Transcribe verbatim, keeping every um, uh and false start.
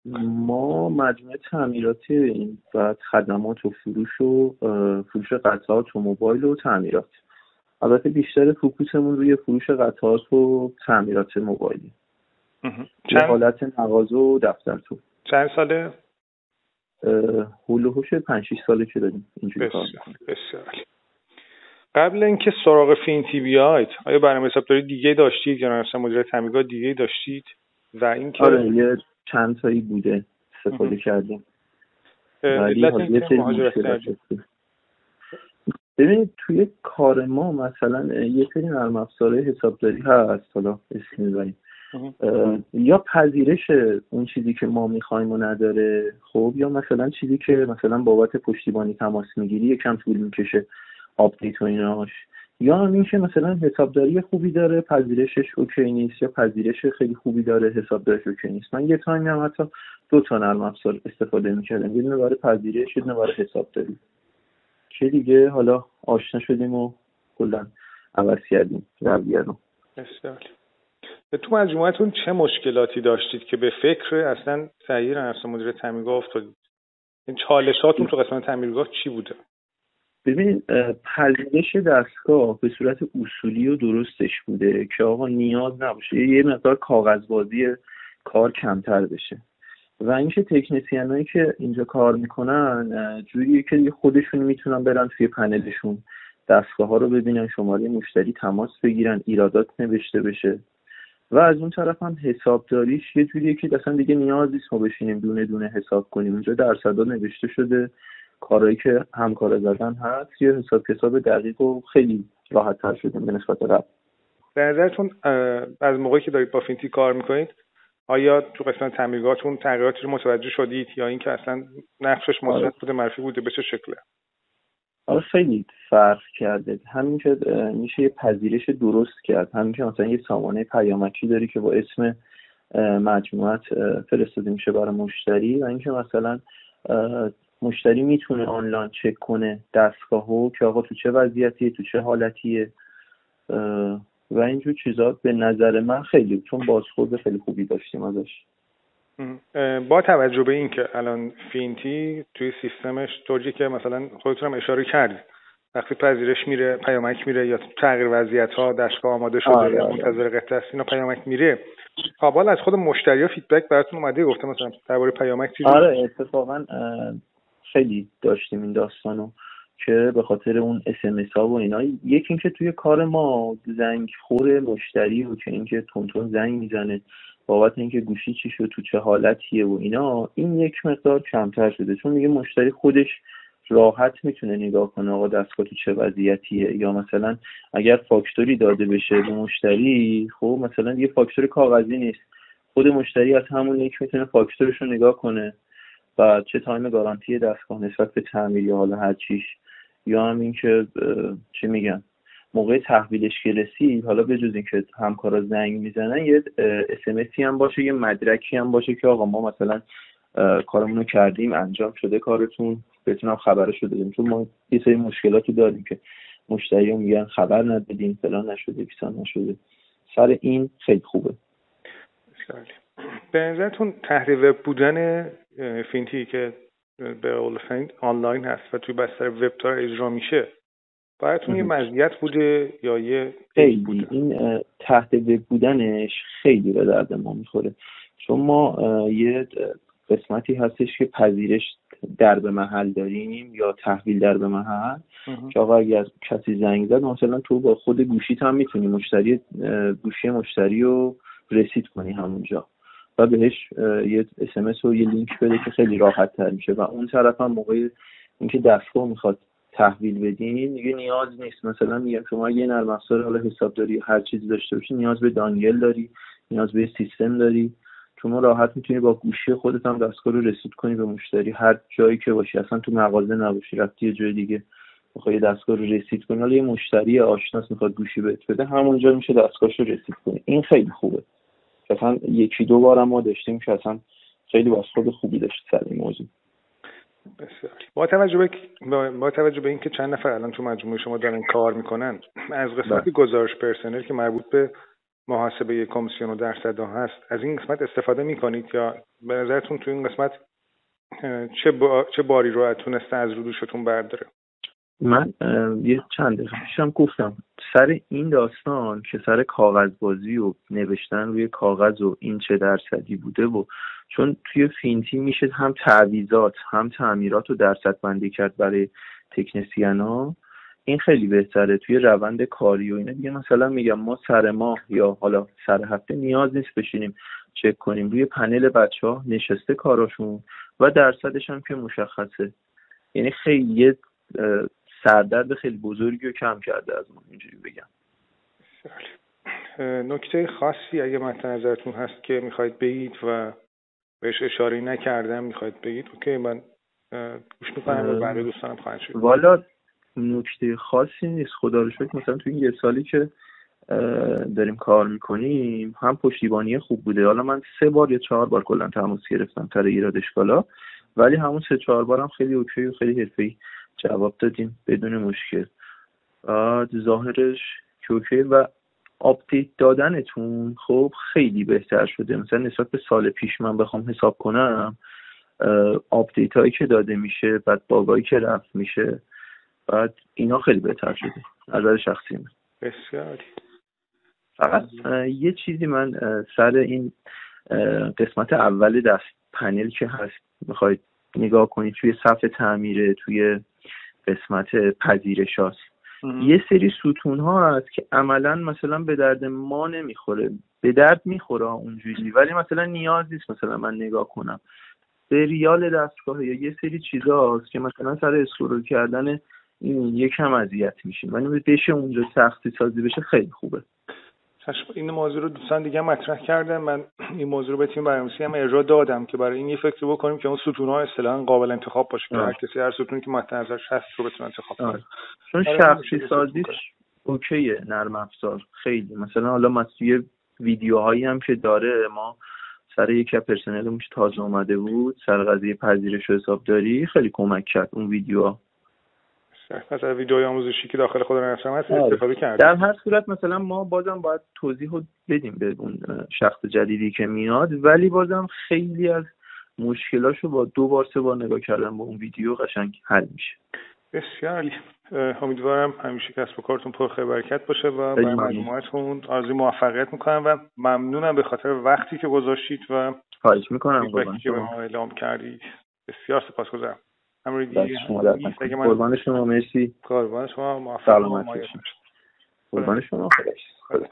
ما مجموعه تعمیراتی این و خدمات و فروش و اه، فروش قطعات و موبایل و تعمیرات. البته بیشتر فوکوسمون روی فروش قطعات و تعمیرات موبایلی. مهم. یه چند حالت مغازه و دفتر تو. چند ساله؟ اه، هول و هوش پنج شش ساله که داریم اینجوری کار بسیار میکنیم. بسیار عالی. قبل اینکه سراغ فینتی بیاید، آیا برنامه حسابداری دیگه داشتید یا مثلا مدیر تامینگاه دیگه داشتید؟ و اینکه آره یه چند تایی بوده استفاده کردیم، ولی علت حالا یه اینکه سری مهاجرت مشکلات کردید؟ داشتیم. ببینید توی کار ما مثلا یه سری نرم افزارهای حسابداری هست، حالا اسم می‌بریم، یا پذیرش اون چیزی که ما میخوایم و نداره، خب، یا مثلا چیزی که مثلا بابت پشتیبانی تماس میگیری یکم طول میکشه آپدیت و ایناش، یا هم این که مثلا حسابداری خوبی داره پذیرشش اوکی نیست، یا پذیرش خیلی خوبی داره حسابدارش اوکی نیست. من یه تایمی هم حتی دو تا نرم افزار استفاده میکردم، یه دونه برای پذیرش یه دونه برای حسابداری، که دیگه حالا آشنا شدیم و کلا عوض کردیم رویه رو. بسیار. تو مجموعتون چه مشکلاتی داشتید که به فکر اصلا تغییر نرم مدیر تامینگاه افتادید؟ این چالشاتون تو قسمت تامینگاه چی بوده؟ ببین، پذیرش دستگاه به صورت اصولی و درستش بوده که آقا نیاز نباشه یه مقدار کاغذبازی کار کمتر بشه، و اینکه تکنسینایی که اینجا کار میکنن جوریه که خودشون میتونن برن توی پنلشون دستگاه ها رو ببینن، شماره مشتری تماس بگیرن، ایرادات نوشته بشه، و از اون طرف هم حسابداریش یه جوریه که اصلا دیگه نیاز نیست ما بشینیم دونه دونه حساب کنیم. اونجا درصدا نوشته شده، کارهایی که همکارا زدن هست، یه حساب کتاب دقیق و خیلی راحت تر شده به نسبت قبل. به نظرتون از موقعی که دارید با فینتی کار میکنید آیا تو قسمت تامینگاهتون تغییراتی رو متوجه شدید یا اینکه اصلا نقشش مثبت بوده منفی بوده، به چه شکله؟ آره خیلی فرق کرده. همین که میشه یه پذیرش درست کرد، همین که مثلا یه سامانه پیامکی داری که با اسم مجموعت فرستاده میشه برای مشتری، و اینکه مثلا مشتری میتونه آنلاین چک کنه دستگاهو که آقا تو چه وضعیتیه، تو چه حالتیه و اینجور چیزا. به نظر من خیلی، چون بازخورد خیلی خوبی داشتیم ازش. با توجه به این که الان فینتی توی سیستمش طوری که مثلا خودتون هم اشاره کردید وقتی پذیرش میره پیامک میره یا تغییر وضعیت ها دستگاه آماده شده آره یا آره. منتظر قطعه است اینا پیامک میره، قابل از خود مشتری ها فیدبک براتون اومده گفته مثلا درباره پیامک چیزی؟ آره اتفاقا خیلی داشتیم این داستانو که به خاطر اون اس ام اس ها و اینا، یکی اینکه توی کار ما زنگ خور مشتری و که اینکه تونتون زنگ میزنه بابت اینکه گوشی چی شد تو چه حالتیه و اینا، این یک مقدار کمتر شده، چون میگه مشتری خودش راحت میتونه نگاه کنه آقا دستگاه تو چه وضعیتیه، یا مثلا اگر فاکتوری داده بشه به مشتری، خب مثلا یه فاکتور کاغذی نیست، خود مشتری از همون یک میتونه فاکتورش رو نگاه کنه و چه تایم گارانتی دستگاه نسبت به تعمیر یا حالا هر چیش، یا هم این که چه میگن موقع تحویلش که رسید، حالا به جز این که همکارا زنگ میزنن یه اس ام اسی هم باشه، یه مدرکی هم باشه که آقا ما مثلا کارمون رو کردیم انجام شده کارتون، بتونم خبرشو بدیم، چون ما یه سری مشکلاتی داریم که مشتری‌ها میگن خبر ندادیم فلان نشده بیسان نشده. سر این خیلی خوبه. به نظرتون تحریر وب بودن فینتی که به قول فینت آنلاین هست و توی بستر وب داره اجرا میشه براتون یه مزیت بوده یا یه خیلی بوده؟ این تحت وب بودنش خیلی به درد ما میخوره، چون ما یه قسمتی هستش که پذیرش در به محل داریم یا تحویل در به محل که آقا اگر کسی زنگ زد مثلا تو با خود گوشیت هم میتونی مشتری گوشی مشتری رو رسید کنی همونجا و بهش یه اس ام اس و یه لینک بده که خیلی راحت تر میشه، و اون طرف هم موقع اینکه دستگاه میخواد تحویل بدین دیگه نیاز نیست، مثلا میگم شما یه نرم افزار حالا حسابداری هر چیزی داشته باشی نیاز به دانگل داری، نیاز به سیستم داری، شما راحت میتونی با گوشی خودت هم دستگاه رو رسید کنی به مشتری هر جایی که باشی، اصلا تو مغازه نباشی رفتی یه جای دیگه میخوای دستگاه رو رسید کنی، حالا یه مشتری آشناس میخواد گوشی بهت بده همونجا میشه دستگاهش رو رسید کنی. این خیلی خوبه. مثلا یکی دو بار ما داشتیم که اصلا خیلی بازخورد خوبی داشت سر این موضوع. بسیار. با توجه به با توجه به اینکه چند نفر الان تو مجموعه شما دارن کار میکنن، از قسمت گزارش پرسنل که مربوط به محاسبه کمیسیون و درصدها هست از این قسمت استفاده میکنید یا به نظرتون تو این قسمت چه با... چه باری رو تونسته از رو دوشتون برداره؟ من یه چند دقیقه پیشم گفتم سر این داستان که سر کاغذبازی و نوشتن روی کاغذ و این چه درصدی بوده و چون توی فینتی میشه هم تعویضات هم تعمیرات رو درصد بندی کرد برای تکنسینا، این خیلی بهتره توی روند کاری و اینا دیگه. مثلا میگم ما سر ماه یا حالا سر هفته نیاز نیست بشینیم چک کنیم، روی پنل بچه‌ها نشسته کاراشون و درصدش هم که مشخصه. یعنی خیلی سردرد خیلی بزرگی رو کم کرده از ما، اینجوری بگم. نکته خاصی اگه مد نظرتون هست که میخواید بگید و بهش اشاره نکردم میخواید بگید، اوکی من گوش میکنم و بعد دوستانم خواهند شد. والا نکته خاصی نیست خدا رو شکر. مثلا تو این یه سالی که داریم کار میکنیم هم پشتیبانی خوب بوده. حالا من سه بار یا چهار بار کلا تماس گرفتم سر ایراد اشکالا، ولی همون سه چهار بارم خیلی اوکی و خیلی حرفه‌ای جواب دادیم بدون مشکل. بعد ظاهرش که اوکی و آپدیت دادنتون خب خیلی بهتر شده. مثلا نسبت به سال پیش من بخوام حساب کنم آپدیت هایی که داده میشه، بعد باگایی که رفت میشه، بعد اینا خیلی بهتر شده از نظر شخصی من. بسیار. فقط یه چیزی من سر این قسمت اول دست پنل که هست میخواید نگاه کنید توی صفحه تعمیره، توی قسمت پذیرش هست یه سری ستون ها هست که عملا مثلا به درد ما نمیخوره، به درد میخوره اونجوری، ولی مثلا نیاز نیست مثلا من نگاه کنم. سریال دستگاه یا یه سری چیزا هست که مثلا سر اسکرول کردن این یکم اذیت میشیم، ولی بشه اونجا سختی سازی بشه خیلی خوبه. این موضوع رو دوستان دیگه مطرح کردم، من این موضوع رو به تیم برنامه‌نویسی هم ارجاع دادم که برای این یه فکر بکنیم که اون ستون‌ها اصطلاحاً قابل انتخاب باشه که هر کسی هر ستونی که مد نظرش هست رو بتونه انتخاب کنه. چون شخصی سازیش اوکیه نرم افزار خیلی. مثلا حالا مسئله ویدیوهایی هم که داره، ما سر یکی از پرسنلمون که تازه اومده بود سر قضیه پذیرش و حسابداری خیلی کمک کرد اون ویدیوها. مثلا ویدیوهای آموزشی که داخل خود نرم هست استفاده کردیم. در هر صورت مثلا ما بازم باید توضیح بدیم به اون شخص جدیدی که میاد، ولی بازم خیلی از مشکلاشو با دو بار سه بار نگاه کردن با اون ویدیو قشنگ حل میشه. بسیار عالی. امیدوارم همیشه کسب و کارتون پر خیر برکت باشه و برای مجموعتون آرزوی موفقیت میکنم و ممنونم به خاطر وقتی که گذاشتید و خواهش میکنم قربان که به ما اعلام کردید. بسیار سپاسگزارم. قربان شما، مرسی. قربان شما، موفق سلامت باشید. قربان شما، خدا.